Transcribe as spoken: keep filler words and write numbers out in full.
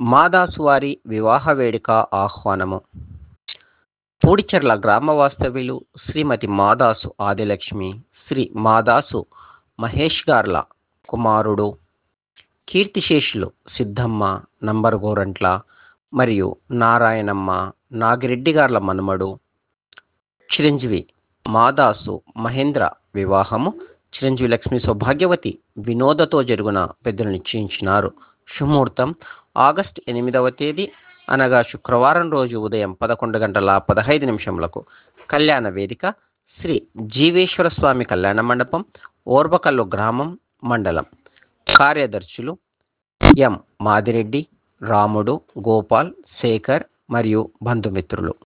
మాదాసు వారి వివాహ వేడుక ఆహ్వానము. పూడిచెర్ల గ్రామ వాస్తవ్యులు శ్రీమతి మాదాసు ఆదిలక్ష్మి, శ్రీ మాదాసు మహేష్ గార్ల కుమారుడు, కీర్తిశేషులు సిద్ధమ్మ నంబర్ గోరంట్ల మరియు నారాయణమ్మ నాగిరెడ్డి గార్ల మనుమడు, చిరంజీవి మాదాసు మహేంద్ర వివాహము చిరంజీవి లక్ష్మీ సౌభాగ్యవతి వినోదతో జరుగున పెద్దలు నిశ్చయించినారు. శుముహూర్తం ఆగస్టు ఎనిమిదవ తేదీ అనగా శుక్రవారం రోజు ఉదయం పదకొండు గంటల పదహైదు నిమిషములకు కళ్యాణ వేదిక శ్రీ జీవేశ్వర స్వామి కళ్యాణ మండపం, ఓర్వకల్లు గ్రామం, మండలం. కార్యదర్శులు ఎం మాదిరెడ్డి, రాముడు, గోపాల్, శేఖర్ మరియు బంధుమిత్రులు.